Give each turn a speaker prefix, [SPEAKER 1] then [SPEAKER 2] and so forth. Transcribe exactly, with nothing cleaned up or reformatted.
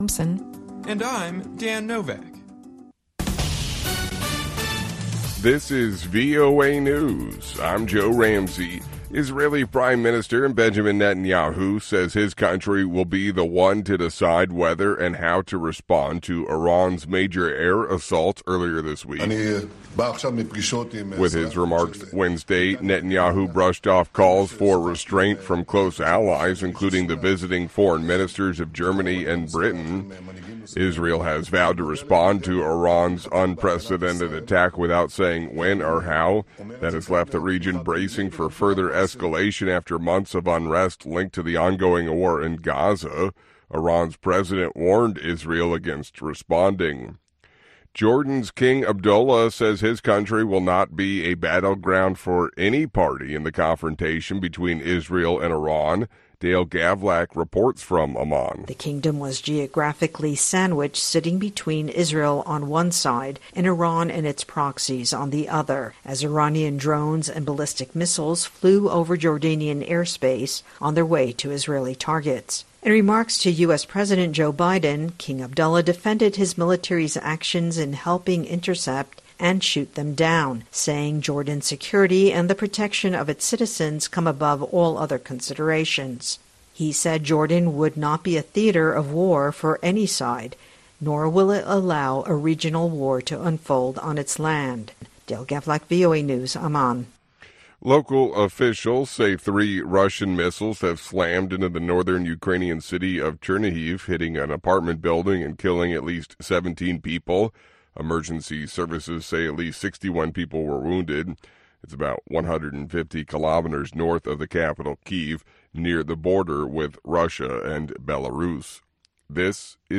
[SPEAKER 1] Thompson.
[SPEAKER 2] And I'm Dan Novak.
[SPEAKER 3] This is V O A News. I'm Joe Ramsey. Israeli Prime Minister Benjamin Netanyahu says his country will be the one to decide whether and how to respond to Iran's major air assault earlier this week. With his remarks Wednesday, Netanyahu brushed off calls for restraint from close allies, including the visiting foreign ministers of Germany and Britain. Israel has vowed to respond to Iran's unprecedented attack without saying when or how. That has left the region bracing for further escalation after months of unrest linked to the ongoing war in Gaza. Iran's president warned Israel against responding. Jordan's King Abdullah says his country will not be a battleground for any party in the confrontation between Israel and Iran. Dale Gavlak reports from Amman.
[SPEAKER 1] The kingdom was geographically sandwiched, sitting between Israel on one side and Iran and its proxies on the other, as Iranian drones and ballistic missiles flew over Jordanian airspace on their way to Israeli targets. In remarks to U S. President Joe Biden, King Abdullah defended his military's actions in helping intercept and shoot them down, saying Jordan's security and the protection of its citizens come above all other considerations. He said Jordan would not be a theater of war for any side, nor will it allow a regional war to unfold on its land. Dale Gavlak, V O A News, Amman.
[SPEAKER 3] Local officials say three Russian missiles have slammed into the northern Ukrainian city of Chernihiv, hitting an apartment building and killing at least seventeen people. Emergency services say at least sixty-one people were wounded. It's about one hundred fifty kilometers north of the capital, Kyiv, near the border with Russia and Belarus. This is